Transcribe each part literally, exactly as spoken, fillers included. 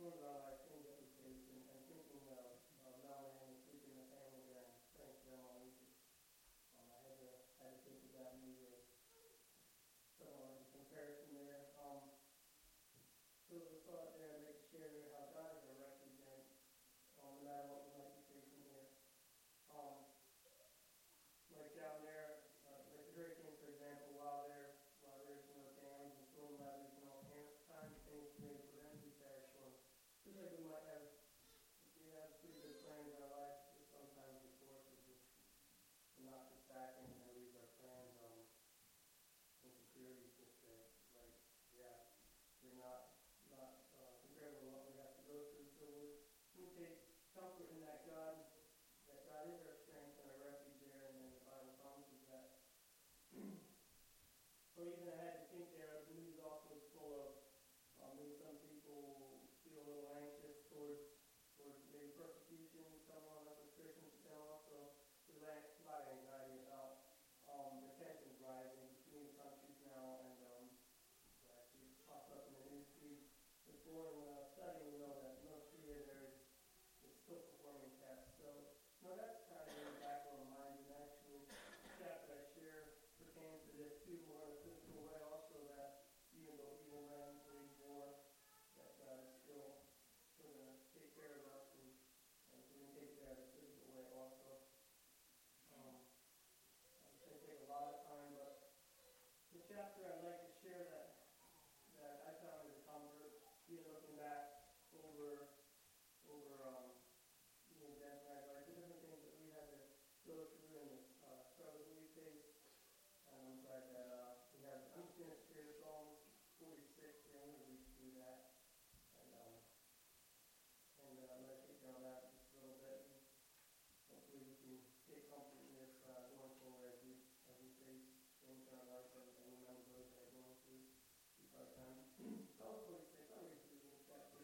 storms of our life, things that we face, and, and thinking of uh, Melanie and keeping the family there and praying for them all week. Um, I had to, had to think of that maybe as somewhat of a comparison there. Um, so the thought there, I'd like to share there how God is our refuge, and um, no matter what we might be facing here. Um, like down there, uh, like the hurricane, for example, while there, while there's you know damage and storm levees and all kinds of things to maybe prevent these bad storms, just like we might have, we have pretty good plans in our life, but sometimes the forces just knock us back and, and leave our plans on insecurities just there. Like, yeah, they're not not uh, comparable to what we have to go through. So we, we take comfort in that God, that God is our strength and our refuge there, and then the Bible promises that. So even I had to think there, the news also is full of um, maybe some people feel a little anxious towards towards maybe persecution, someone like with Christians, and also there's a lot of anxiety about um, the tensions rising between the countries now, and um, it actually popped up in the news feed this morning when I was studying. We know that North Korea there is, is still performing tests, so no, that's kind of in the back of our minds, and actually the chapter I share pertains to this too, more in a physical way also, that even though evil men wage war, that God is still going to take care of us, and, and so we can take that in a physical way also. Um, it's going to take a lot of time, but the chapter I'd like to share that that I found as a convert, even looking back over over um, the events in our life, the different things that we had to go through and the uh, struggles that we faced. And I'm glad that uh, we have. I'm just going to share Psalm forty-six, and we're going to read through that, and um, and uh, meditate on that just a little bit. And hopefully, we can take comfort in this uh, going forward as we as we face things in our life and, and remember those that are going through these hard times. Psalm forty-six. I'll read through the chapter.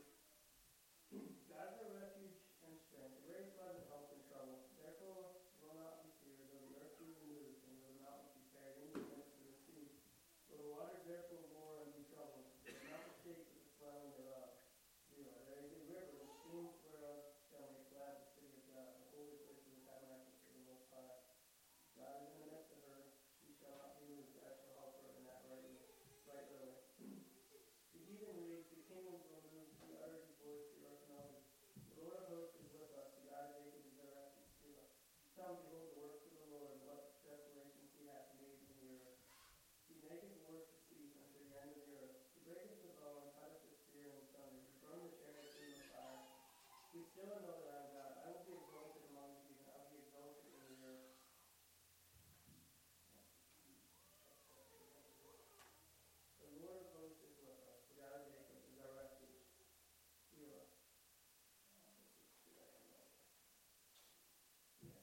God is our refuge and strength, a very present help in trouble. Therefore will not be feared, though the earth be removed, and though the mountains be carried into the midst of the sea. Though the waters therefore roar and be troubled, and the mountains shake with the swelling thereof. Selah. There is a river, the streams whereof shall make glad the city of God, the holy place of the tabernacles of the Most High. God is in the midst of her; she shall not be moved. God shall help her in that right, right early. The heathen rage, the kingdoms will move, he utters his voice, the earth melted. The Lord of hosts is with us, the God of Jacob is our refuge. Selah. Come, behold the works of the Lord, what desolations he hath made in the earth. He maketh wars to cease unto the end of the earth. He breaketh the bow and cutteth the spear in sunder. He burned the chariots in the fire. Be still and know that I am God. I will be exalted among the heathen. I will be exalted in the earth. The Lord of hosts is with us. The God of Jacob is our refuge. Selah. Yeah.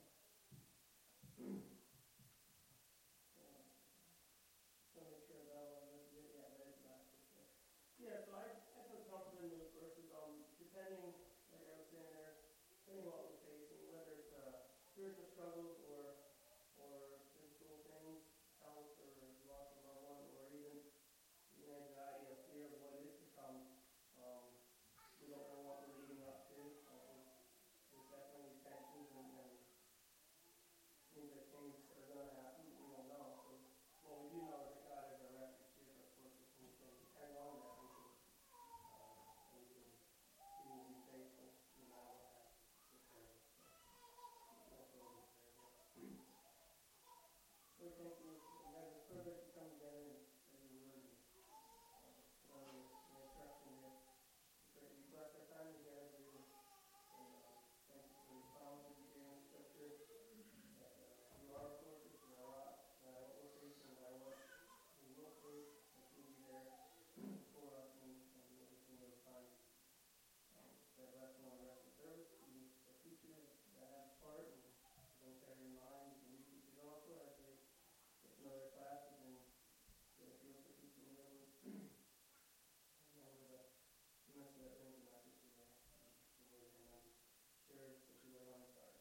So make sure that one was good. Yeah, that is not for sure. Yeah, so I, I feel comfortable in those verses. Um, depending, like I was saying there, depending on what we're facing, whether it's uh, spiritual struggles or or physical things, health or loss of loved one, or even even anxiety or fear of what is to come. Um, we don't know what we're leading up to. Um, there's definitely tensions and, and seems like things are going to happen. We don't know. So what we do know is that God is our refuge here. Of course, if we can depend on that, we can, uh, we can, we will be faithful no matter what happens. So, that's what we're saying. So we thank you. We have this privilege to come together and study your word and uh, put on your, your instruction here. We pray that you bless our time together, David. And uh, thank you for the promises you gave in Scripture. That uh, you are a fortress, you are a rock, no matter what we're facing, no matter what we will face, that you will be there for us and, and be with us in those times. Um, that blessing on the rest of the service, be the teachers that have part, and those that are in mind, and new teachers also as they get to know their classes and get a feel for teaching their word. And remember the minister that brings the message today, the word, and then share what you lay on his heart.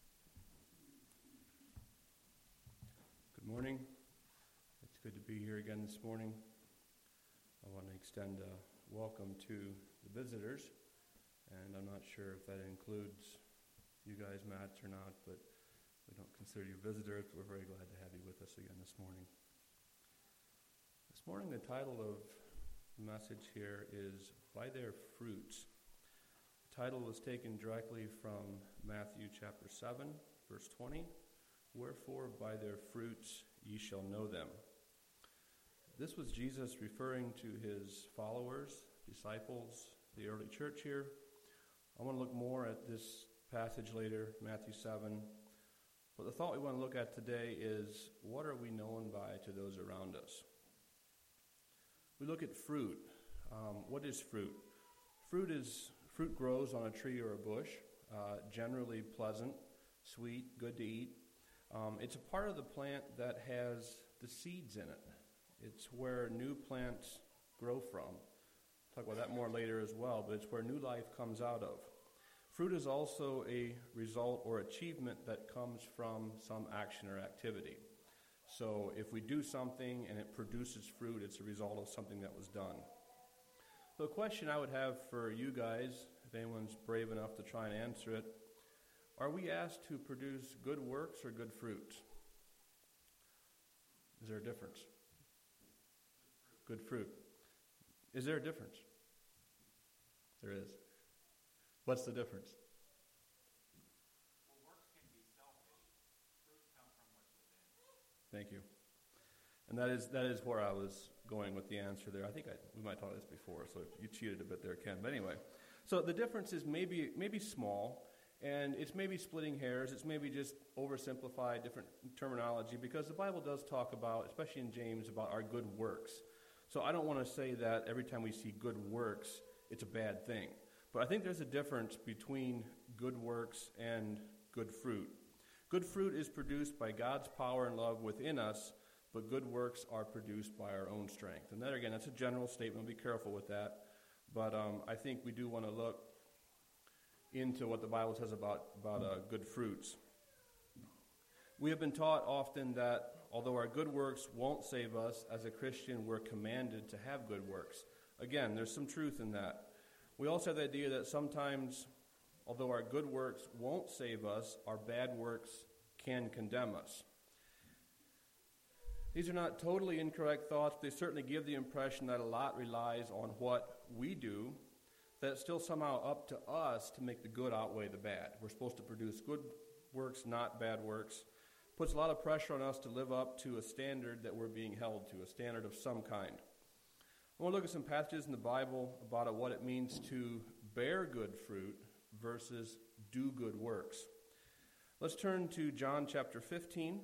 Good morning. It's good to be here again. again this morning. I want to extend a welcome to the visitors, and I'm not sure if that includes you guys, Matt, or not, but we don't consider you visitors, but we're very glad to have you with us again this morning. This morning, the title of the message here is By Their Fruits. The title was taken directly from Matthew chapter seven, verse twenty. Wherefore, by their fruits ye shall know them. This was Jesus referring to his followers, disciples, the early church here. I want to look more at this passage later, Matthew seven. But the thought we want to look at today is, what are we known by to those around us? We look at fruit. Um, what is fruit? Fruit is fruit grows on a tree or a bush, uh, generally pleasant, sweet, good to eat. Um, it's a part of the plant that has the seeds in it. It's where new plants grow from. I'll talk about that more later as well, but it's where new life comes out of. Fruit is also a result or achievement that comes from some action or activity. So if we do something and it produces fruit, it's a result of something that was done. So a question I would have for you guys, if anyone's brave enough to try and answer it, are we asked to produce good works or good fruits? Is there a difference? Good fruit. Is there a difference? There is. What's the difference? Well, works can be self-made. Fruit come from what's within. Thank you. And that is that is where I was going with the answer there. I think I, we might have talked this before, so you cheated a bit there, Ken. But anyway, so the difference is maybe maybe small. And it's maybe splitting hairs. It's maybe just oversimplified, different terminology, because the Bible does talk about, especially in James, about our good works. So I don't want to say that every time we see good works, it's a bad thing. But I think there's a difference between good works and good fruit. Good fruit is produced by God's power and love within us, but good works are produced by our own strength. And that, again, that's a general statement. Be careful with that. But um, I think we do want to look into what the Bible says about, about uh, good fruits. We have been taught often that although our good works won't save us, as a Christian we're commanded to have good works. Again, there's some truth in that. We also have the idea that sometimes, although our good works won't save us, our bad works can condemn us. These are not totally incorrect thoughts. They certainly give the impression that a lot relies on what we do, that it's still somehow up to us to make the good outweigh the bad. We're supposed to produce good works, not bad works. Puts a lot of pressure on us to live up to a standard that we're being held to, a standard of some kind. I want to look at some passages in the Bible about what it means to bear good fruit versus do good works. Let's turn to John chapter fifteen.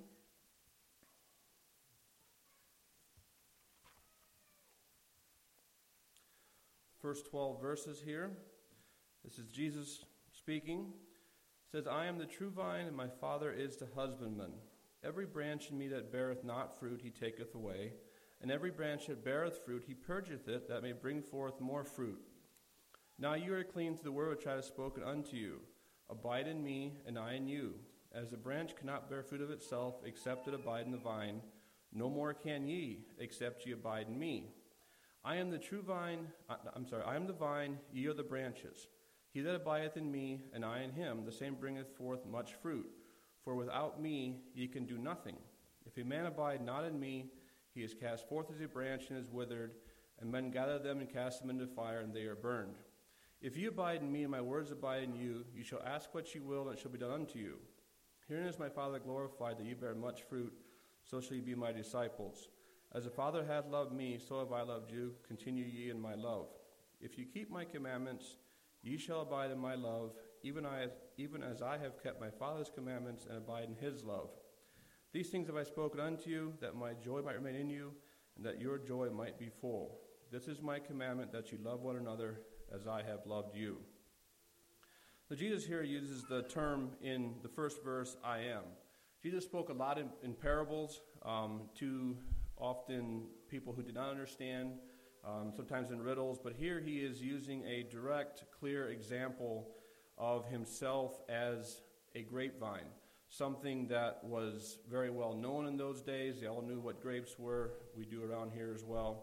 First twelve verses here. This is Jesus speaking. It says, I am the true vine, and my Father is the husbandman. Every branch in me that beareth not fruit he taketh away, and every branch that beareth fruit he purgeth it, that may bring forth more fruit. Now you are clean through the word which I have spoken unto you. Abide in me, and I in you. As a branch cannot bear fruit of itself, except it abide in the vine, no more can ye, except ye abide in me. I am the true vine, I'm sorry, I am the vine, ye are the branches. He that abideth in me, and I in him, the same bringeth forth much fruit. For without me ye can do nothing. If a man abide not in me, he is cast forth as a branch and is withered, and men gather them and cast them into fire, and they are burned. If ye abide in me, and my words abide in you, ye shall ask what ye will, and it shall be done unto you. Herein is my Father glorified, that ye bear much fruit, so shall ye be my disciples. As the Father hath loved me, so have I loved you. Continue ye in my love. If you keep my commandments, ye shall abide in my love, even, I, even as I have kept my Father's commandments and abide in his love. These things have I spoken unto you, that my joy might remain in you, and that your joy might be full. This is my commandment, that you love one another as I have loved you. So Jesus here uses the term in the first verse, I am. Jesus spoke a lot in, in parables um, to often people who did not understand, um, sometimes in riddles, but here he is using a direct, clear example of himself as a grapevine. something that was very well known in those days. They all knew what grapes were. We do around here as well.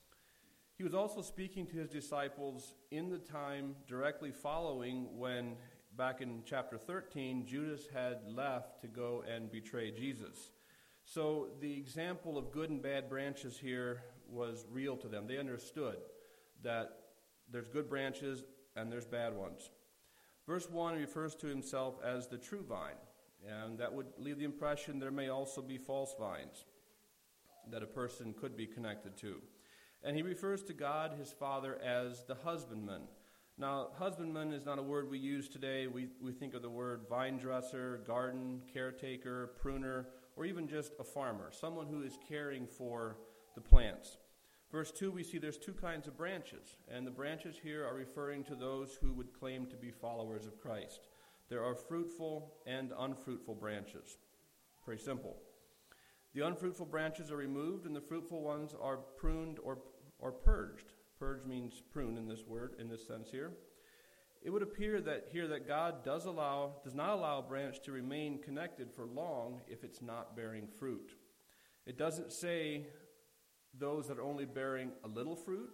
He was also speaking to his disciples in the time directly following when, back in chapter thirteen, Judas had left to go and betray Jesus. So the example of good and bad branches here was real to them. They understood that there's good branches and there's bad ones. Verse one refers to himself as the true vine, and that would leave the impression there may also be false vines that a person could be connected to. And he refers to God, his Father, as the husbandman. Now, husbandman is not a word we use today. We, we think of the word vine dresser, garden caretaker, pruner, or even just a farmer, someone who is caring for the plants. Verse two, we see there's two kinds of branches, and the branches here are referring to those who would claim to be followers of Christ. There are fruitful and unfruitful branches. Pretty simple. The unfruitful branches are removed, and the fruitful ones are pruned or or purged. Purge means prune in this word, in this sense here. It would appear that here that God does allow, does not allow a branch to remain connected for long if it's not bearing fruit. It doesn't say those that are only bearing a little fruit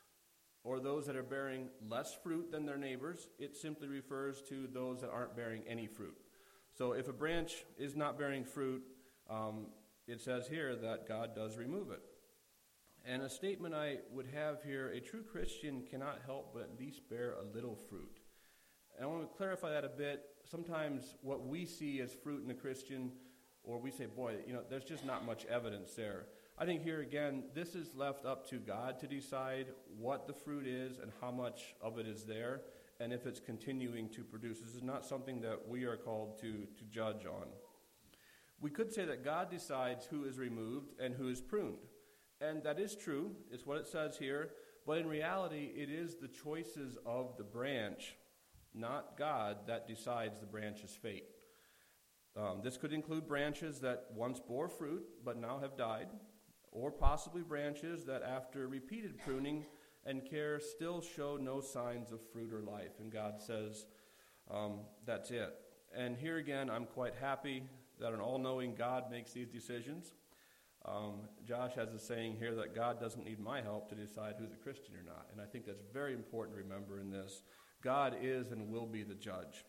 or those that are bearing less fruit than their neighbors. It simply refers to those that aren't bearing any fruit. So if a branch is not bearing fruit, um, it says here that God does remove it. And a statement I would have here, a true Christian cannot help but at least bear a little fruit. And I want to clarify that a bit. Sometimes what we see as fruit in a Christian, or we say, boy, you know, there's just not much evidence there. I think here again, this is left up to God to decide what the fruit is and how much of it is there, and if it's continuing to produce. This is not something that we are called to, to judge on. We could say that God decides who is removed and who is pruned. And that is true. It's what it says here. But in reality, it is the choices of the branch, not God, that decides the branch's fate. Um, this could include branches that once bore fruit but now have died, or possibly branches that after repeated pruning and care still show no signs of fruit or life. And God says, um, that's it. And here again, I'm quite happy that an all-knowing God makes these decisions. Um, Josh has a saying here that God doesn't need my help to decide who's a Christian or not. And I think that's very important to remember in this. God is and will be the judge.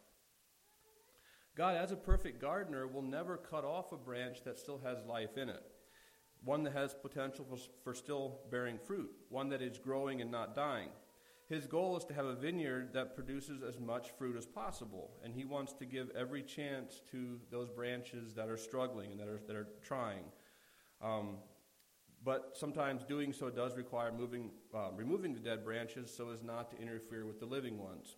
God, as a perfect gardener, will never cut off a branch that still has life in it. One that has potential for, for still bearing fruit. One that is growing and not dying. His goal is to have a vineyard that produces as much fruit as possible. And he wants to give every chance to those branches that are struggling and that are, that are trying. Um, but sometimes doing so does require moving, uh, removing the dead branches so as not to interfere with the living ones.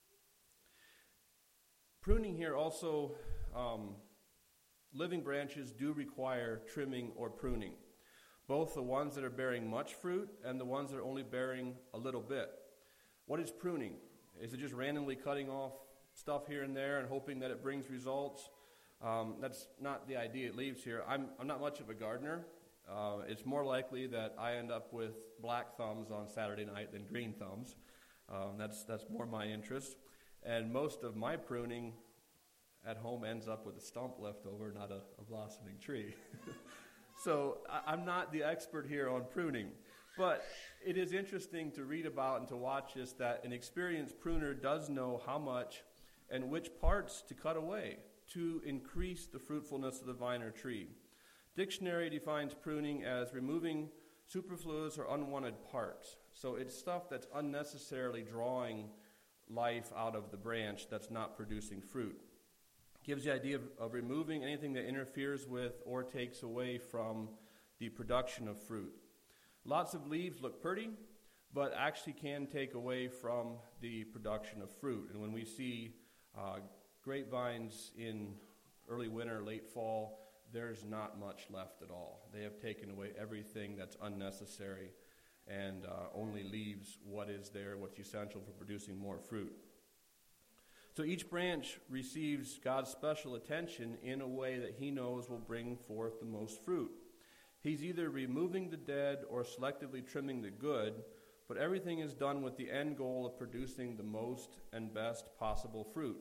Pruning here also, um, living branches do require trimming or pruning. Both the ones that are bearing much fruit and the ones that are only bearing a little bit. What is pruning? Is it just randomly cutting off stuff here and there and hoping that it brings results? Um, that's not the idea it leaves here. I'm, I'm not much of a gardener. Uh, it's more likely that I end up with black thumbs on Saturday night than green thumbs. Um, that's that's more my interest. And most of my pruning at home ends up with a stump left over, not a, a blossoming tree. So I, I'm not the expert here on pruning. But it is interesting to read about and to watch this, that an experienced pruner does know how much and which parts to cut away to increase the fruitfulness of the vine or tree. Dictionary defines pruning as removing superfluous or unwanted parts. So it's stuff that's unnecessarily drawing life out of the branch that's not producing fruit. Gives the idea of, of removing anything that interferes with or takes away from the production of fruit. Lots of leaves look pretty, but actually can take away from the production of fruit. And when we see uh, grapevines in early winter, late fall, there's not much left at all. They have taken away everything that's unnecessary and uh, only leaves what is there, what's essential for producing more fruit. So each branch receives God's special attention in a way that he knows will bring forth the most fruit. He's either removing the dead or selectively trimming the good, but everything is done with the end goal of producing the most and best possible fruit.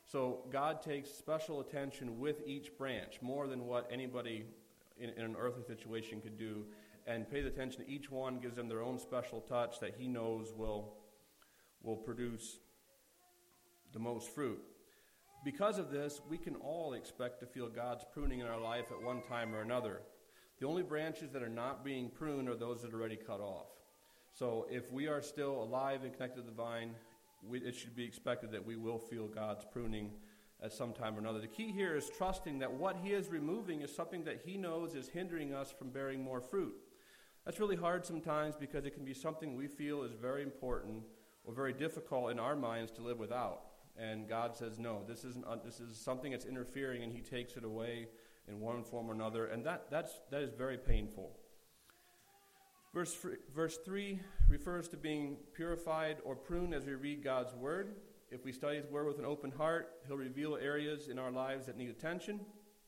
So God takes special attention with each branch, more than what anybody in, in an earthly situation could do, and pays attention to each one, gives them their own special touch that he knows will, will produce the most fruit. Because of this, we can all expect to feel God's pruning in our life at one time or another. The only branches that are not being pruned are those that are already cut off. So if we are still alive and connected to the vine, we, it should be expected that we will feel God's pruning at some time or another. The key here is trusting that what he is removing is something that he knows is hindering us from bearing more fruit. That's really hard sometimes because it can be something we feel is very important or very difficult in our minds to live without. And God says, no, this isn't. Uh, this is something that's interfering, and he takes it away in one form or another, and that that's that is very painful. Verse verse three refers to being purified or pruned as we read God's word. If we study his word with an open heart, he'll reveal areas in our lives that need attention.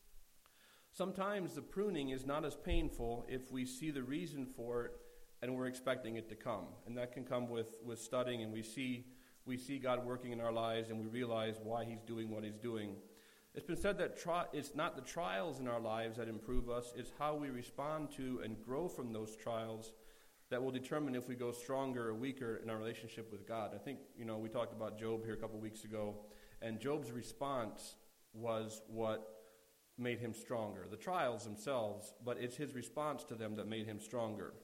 Sometimes the pruning is not as painful if we see the reason for it and we're expecting it to come, and that can come with with studying, and we see. We see God working in our lives, and we realize why he's doing what he's doing. It's been said that tri- it's not the trials in our lives that improve us, it's how we respond to and grow from those trials that will determine if we go stronger or weaker in our relationship with God. I think, you know, we talked about Job here a couple weeks ago, and Job's response was what made him stronger. The trials themselves, but it's his response to them that made him stronger.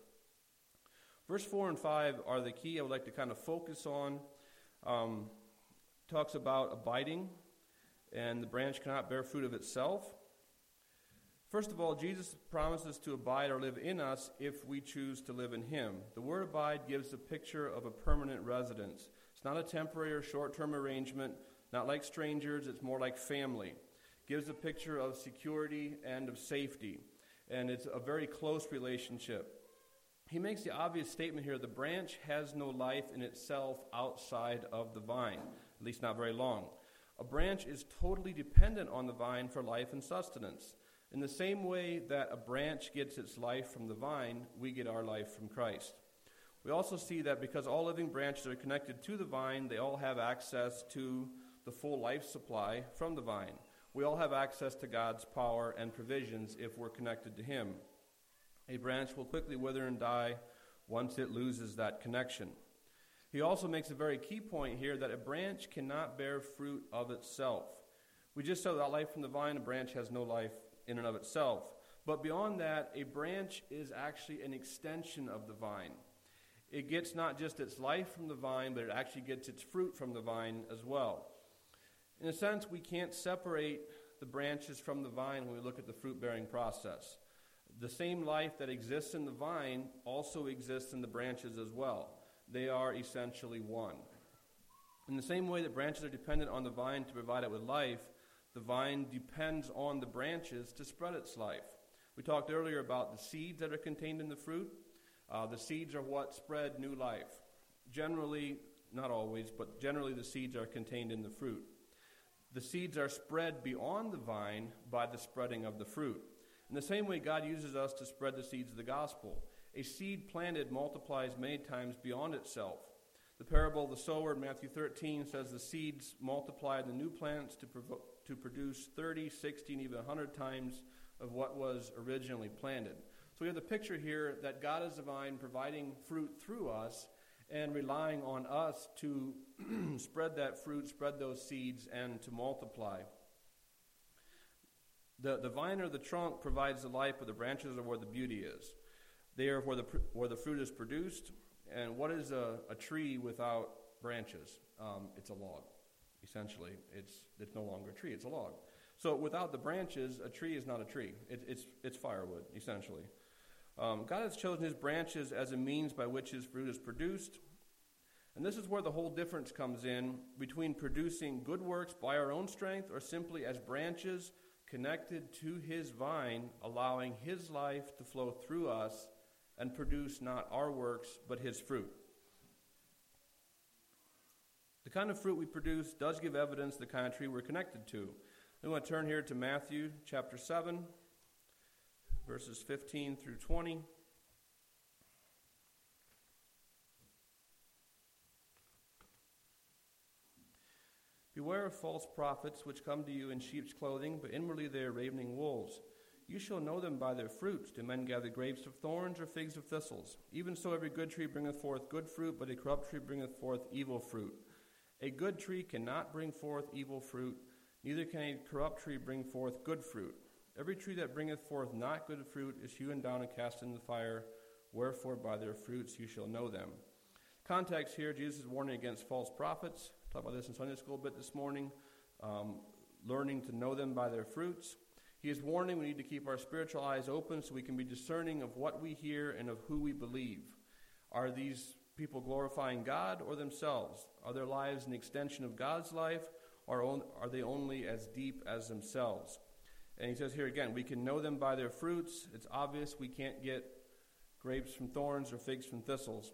Verse four and five are the key I would like to kind of focus on. Um, talks about abiding, and the branch cannot bear fruit of itself. First of all, Jesus promises to abide or live in us if we choose to live in him. The word abide gives a picture of a permanent residence. It's not a temporary or short-term arrangement, not like strangers, it's more like family. It gives a picture of security and of safety, and it's a very close relationship. He makes the obvious statement here, the branch has no life in itself outside of the vine, at least not very long. A branch is totally dependent on the vine for life and sustenance. In the same way that a branch gets its life from the vine, we get our life from Christ. We also see that because all living branches are connected to the vine, they all have access to the full life supply from the vine. We all have access to God's power and provisions if we're connected to him. A branch will quickly wither and die once it loses that connection. He also makes a very key point here that a branch cannot bear fruit of itself. We just saw that life from the vine, a branch has no life in and of itself. But beyond that, a branch is actually an extension of the vine. It gets not just its life from the vine, but it actually gets its fruit from the vine as well. In a sense, we can't separate the branches from the vine when we look at the fruit-bearing process. The same life that exists in the vine also exists in the branches as well. They are essentially one. In the same way that branches are dependent on the vine to provide it with life, the vine depends on the branches to spread its life. We talked earlier about the seeds that are contained in the fruit. Uh, the seeds are what spread new life. Generally, not always, but generally the seeds are contained in the fruit. The seeds are spread beyond the vine by the spreading of the fruit. In the same way, God uses us to spread the seeds of the gospel. A seed planted multiplies many times beyond itself. The parable of the sower in Matthew thirteen says the seeds multiplied the new plants to, provo- to produce thirty, sixty, and even one hundred times of what was originally planted. So we have the picture here that God is the vine providing fruit through us and relying on us to spread that fruit, spread those seeds, and to multiply. The, the vine or the trunk provides the life, but the branches are where the beauty is. They are where the, where the fruit is produced. And what is a, a tree without branches? Um, it's a log, essentially. It's, it's no longer a tree, it's a log. So without the branches, a tree is not a tree. It, it's, it's firewood, essentially. Um, God has chosen his branches as a means by which his fruit is produced. And this is where the whole difference comes in between producing good works by our own strength or simply as branches connected to his vine, allowing his life to flow through us and produce not our works, but his fruit. The kind of fruit we produce does give evidence of the kind of tree we're connected to. We want to turn here to Matthew chapter seven, verses fifteen through twenty. Beware of false prophets, which come to you in sheep's clothing, but inwardly they are ravening wolves. You shall know them by their fruits. Do men gather grapes of thorns or figs of thistles? Even so every good tree bringeth forth good fruit, but a corrupt tree bringeth forth evil fruit. A good tree cannot bring forth evil fruit, neither can a corrupt tree bring forth good fruit. Every tree that bringeth forth not good fruit is hewn down and cast into the fire. Wherefore by their fruits you shall know them. Context here, Jesus is warning against false prophets. Talked about this in Sunday school a bit this morning. Um, learning to know them by their fruits. He is warning we need to keep our spiritual eyes open so we can be discerning of what we hear and of who we believe. Are these people glorifying God or themselves? Are their lives an extension of God's life, or are they only as deep as themselves? And he says here again, we can know them by their fruits. It's obvious we can't get grapes from thorns or figs from thistles.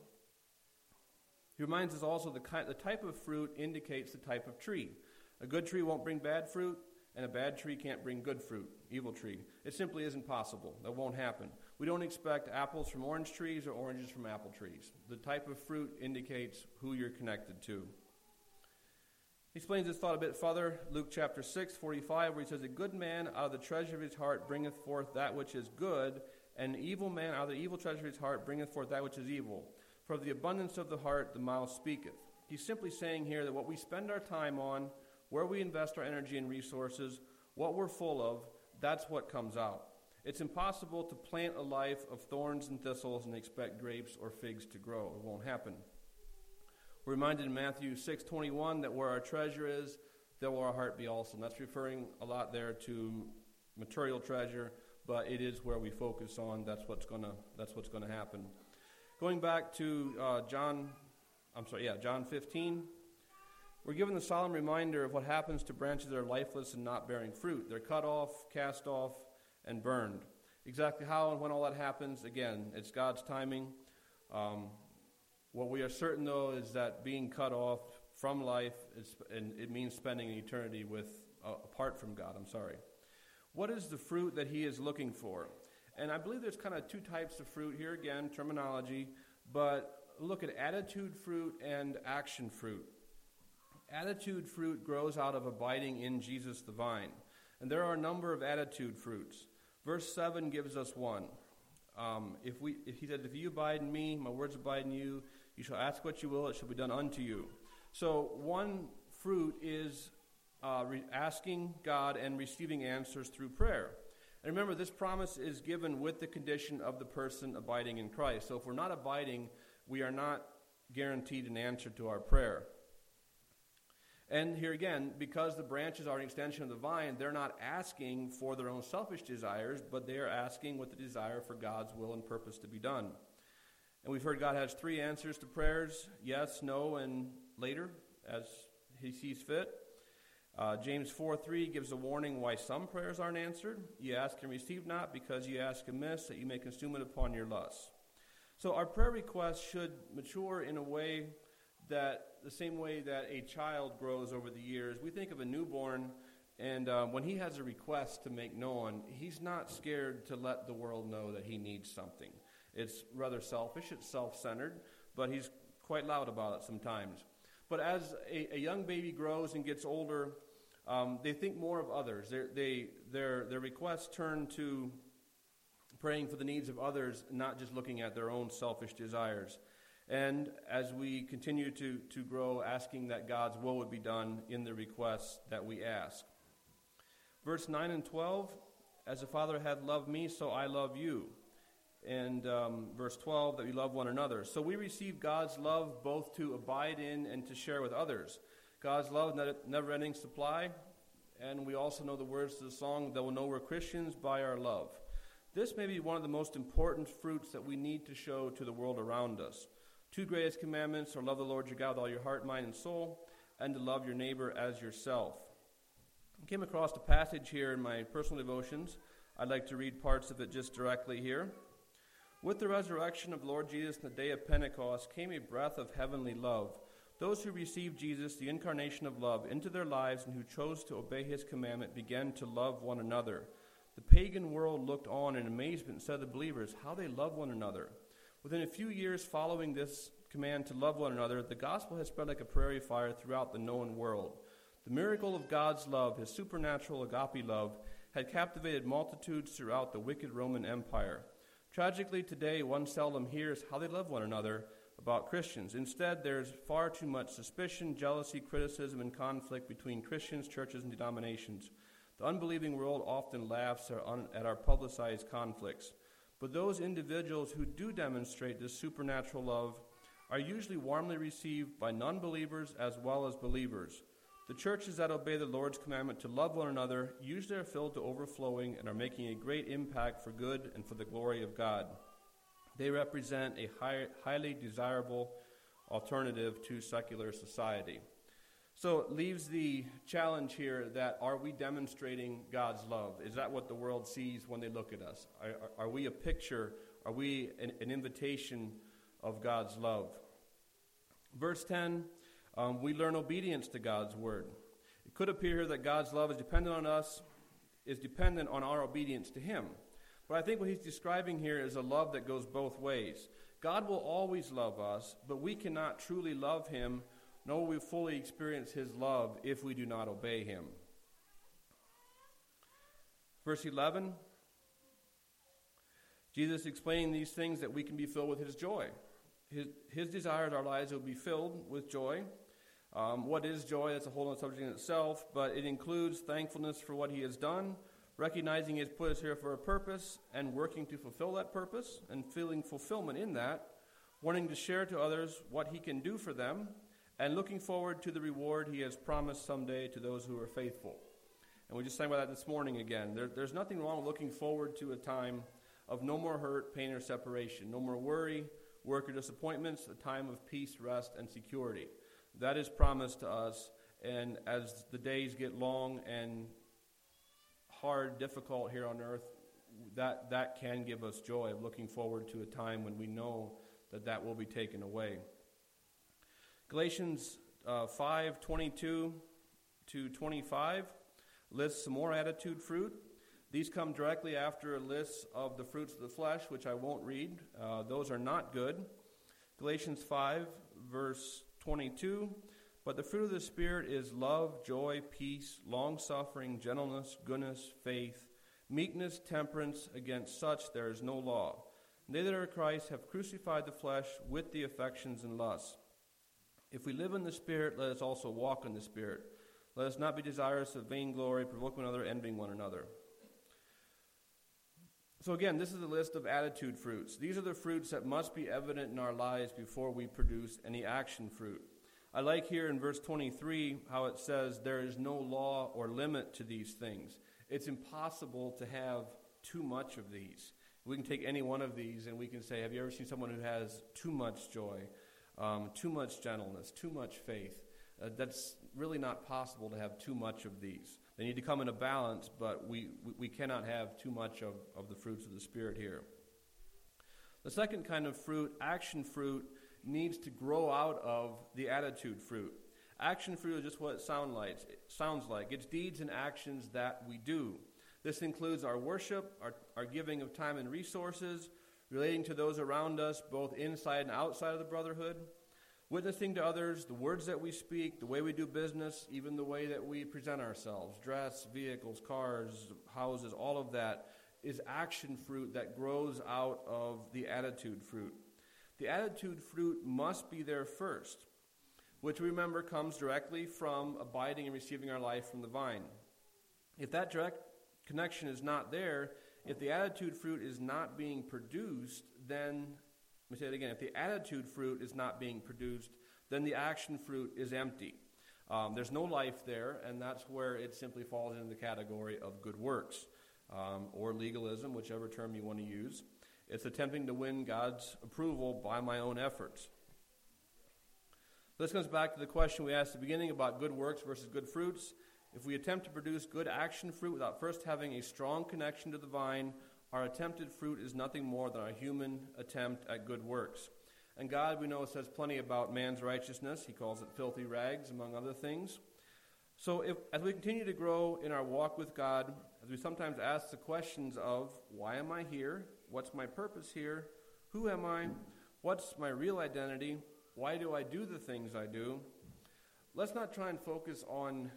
He reminds us also the, ki- the type of fruit indicates the type of tree. A good tree won't bring bad fruit, and a bad tree can't bring good fruit, evil tree. It simply isn't possible. That won't happen. We don't expect apples from orange trees or oranges from apple trees. The type of fruit indicates who you're connected to. He explains this thought a bit further, Luke chapter six, forty-five, where he says, a good man out of the treasure of his heart bringeth forth that which is good, and an evil man out of the evil treasure of his heart bringeth forth that which is evil. For of the abundance of the heart the mouth speaketh. He's simply saying here that what we spend our time on, where we invest our energy and resources, what we're full of, that's what comes out. It's impossible to plant a life of thorns and thistles and expect grapes or figs to grow. It won't happen. We're reminded in Matthew six twenty-one that where our treasure is, there will our heart be also. And that's referring a lot there to material treasure, but it is where we focus on. That's what's gonna. That's what's gonna happen. Going back to uh, John, I'm sorry, yeah, John fifteen. We're given the solemn reminder of what happens to branches that are lifeless and not bearing fruit. They're cut off, cast off, and burned. Exactly how and when all that happens, again, it's God's timing. Um, what we are certain, though, is that being cut off from life, is, and it means spending an eternity with uh, apart from God. I'm sorry. What is the fruit that he is looking for? And I believe there's kind of two types of fruit here, again, terminology, but look at attitude fruit and action fruit. Attitude fruit grows out of abiding in Jesus the vine. And there are a number of attitude fruits. Verse seven gives us one. Um, if we, if he said, if you abide in me, my words abide in you, you shall ask what you will, it shall be done unto you. So one fruit is uh, re- asking God and receiving answers through prayer. And remember, this promise is given with the condition of the person abiding in Christ. So if we're not abiding, we are not guaranteed an answer to our prayer. And here again, because the branches are an extension of the vine, they're not asking for their own selfish desires, but they are asking with the desire for God's will and purpose to be done. And we've heard God has three answers to prayers: yes, no, and later, as he sees fit. Uh, James four three gives a warning why some prayers aren't answered. You ask and receive not, because you ask amiss, that you may consume it upon your lusts. So our prayer requests should mature in a way that the same way that a child grows over the years. We think of a newborn, and uh, when he has a request to make known, he's not scared to let the world know that he needs something. It's rather selfish, it's self-centered, but he's quite loud about it sometimes. But as a, a young baby grows and gets older, um, they think more of others. They're, they, their, their requests turn to praying for the needs of others, not just looking at their own selfish desires. And as we continue to, to grow, asking that God's will would be done in the requests that we ask. Verse nine and twelve, as the Father hath loved me, so I love you. And um, verse twelve, that we love one another. So we receive God's love both to abide in and to share with others. God's love, never-ending supply. And we also know the words to the song, that will know we're Christians by our love. This may be one of the most important fruits that we need to show to the world around us. Two greatest commandments are love the Lord your God with all your heart, mind, and soul, and to love your neighbor as yourself. I came across a passage here in my personal devotions. I'd like to read parts of it just directly here. With the resurrection of Lord Jesus in the day of Pentecost came a breath of heavenly love. Those who received Jesus, the incarnation of love, into their lives and who chose to obey his commandment began to love one another. The pagan world looked on in amazement and said to the believers, how they love one another. Within a few years following this command to love one another, the gospel has spread like a prairie fire throughout the known world. The miracle of God's love, his supernatural agape love, had captivated multitudes throughout the wicked Roman Empire. Tragically, today, one seldom hears how they love one another about Christians. Instead, there's far too much suspicion, jealousy, criticism, and conflict between Christians, churches, and denominations. The unbelieving world often laughs at our publicized conflicts. But those individuals who do demonstrate this supernatural love are usually warmly received by non-believers as well as believers. The churches that obey the Lord's commandment to love one another usually are filled to overflowing and are making a great impact for good and for the glory of God. They represent a high, highly desirable alternative to secular society. So it leaves the challenge here that are we demonstrating God's love? Is that what the world sees when they look at us? Are, are, are we a picture? Are we an, an invitation of God's love? Verse ten, um, we learn obedience to God's word. It could appear here that God's love is dependent on us, is dependent on our obedience to him. But I think what he's describing here is a love that goes both ways. God will always love us, but we cannot truly love him, nor will we fully experience his love if we do not obey him. Verse eleven, Jesus explaining these things that we can be filled with his joy. His, his desire that our lives will be filled with joy. Um, what is joy? That's a whole other subject in itself, but it includes thankfulness for what he has done, recognizing he has put us here for a purpose, and working to fulfill that purpose, and feeling fulfillment in that, wanting to share to others what he can do for them, and looking forward to the reward he has promised someday to those who are faithful. And we just sang about that this morning again. There, there's nothing wrong with looking forward to a time of no more hurt, pain, or separation, no more worry, work, or disappointments, a time of peace, rest, and security. That is promised to us, and as the days get long and hard, difficult here on earth, that, that can give us joy of looking forward to a time when we know that that will be taken away. Galatians uh, five twenty-two to twenty-five lists some more attitude fruit. These come directly after a list of the fruits of the flesh, which I won't read. Uh, those are not good. Galatians five, verse twenty-two, but the fruit of the Spirit is love, joy, peace, long-suffering, gentleness, goodness, faith, meekness, temperance. Against such there is no law. They that are Christ have crucified the flesh with the affections and lusts. If we live in the Spirit, let us also walk in the Spirit. Let us not be desirous of vainglory, provoking one another, envying one another. So again, this is a list of attitude fruits. These are the fruits that must be evident in our lives before we produce any action fruit. I like here in verse twenty-three how it says there is no law or limit to these things. It's impossible to have too much of these. We can take any one of these and we can say, have you ever seen someone who has too much joy, um, too much gentleness, too much faith? Uh, that's really not possible to have too much of these. They need to come in a balance, but we, we, we cannot have too much of, of the fruits of the Spirit here. The second kind of fruit, action fruit, needs to grow out of the attitude fruit. Action fruit is just what it, sound like. it sounds like. It's deeds and actions that we do. This includes our worship, our, our giving of time and resources, relating to those around us, both inside and outside of the brotherhood, witnessing to others, the words that we speak, the way we do business, even the way that we present ourselves, dress, vehicles, cars, houses, all of that is action fruit that grows out of the attitude fruit. The attitude fruit must be there first, which remember comes directly from abiding and receiving our life from the vine. If that direct connection is not there, if the attitude fruit is not being produced, then Let me say it again. If the attitude fruit is not being produced, then the action fruit is empty. Um, there's no life there, and that's where it simply falls into the category of good works um, or legalism, whichever term you want to use. It's attempting to win God's approval by my own efforts. This comes back to the question we asked at the beginning about good works versus good fruits. If we attempt to produce good action fruit without first having a strong connection to the vine, our attempted fruit is nothing more than our human attempt at good works. And God, we know, says plenty about man's righteousness. He calls it filthy rags, among other things. So if, as we continue to grow in our walk with God, as we sometimes ask the questions of, why am I here? What's my purpose here? Who am I? What's my real identity? Why do I do the things I do? Let's not try and focus on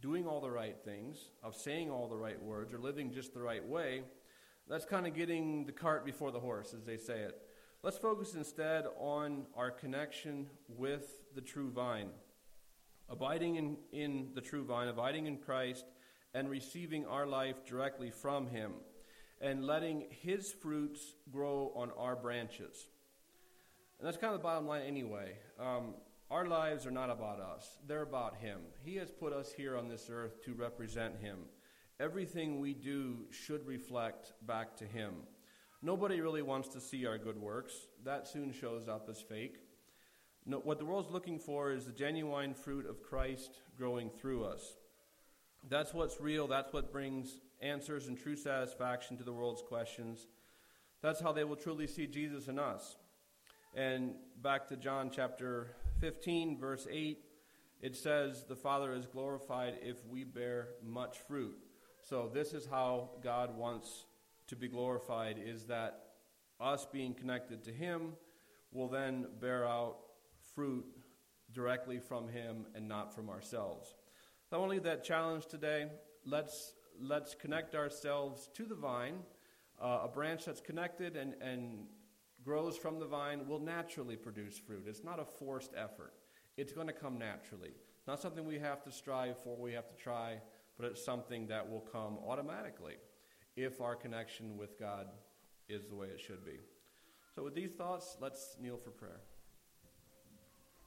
doing all the right things, of saying all the right words, or living just the right way, that's kind of getting the cart before the horse, as they say it. Let's focus instead on our connection with the true vine. Abiding in, in the true vine, abiding in Christ, and receiving our life directly from him, and letting his fruits grow on our branches. And that's kind of the bottom line anyway. Um, our lives are not about us. They're about him. He has put us here on this earth to represent him. Everything we do should reflect back to him. Nobody really wants to see our good works. That soon shows up as fake. No, what the world's looking for is the genuine fruit of Christ growing through us. That's what's real. That's what brings answers and true satisfaction to the world's questions. That's how they will truly see Jesus in us. And back to John chapter fifteen, verse eight, it says, the Father is glorified if we bear much fruit. So this is how God wants to be glorified, is that us being connected to him will then bear out fruit directly from him and not from ourselves. So I want to leave that challenge today. Let's let's connect ourselves to the vine. Uh, a branch that's connected and, and grows from the vine will naturally produce fruit. It's not a forced effort. It's going to come naturally. It's not something we have to strive for, we have to try, but it's something that will come automatically if our connection with God is the way it should be. So with these thoughts, let's kneel for prayer.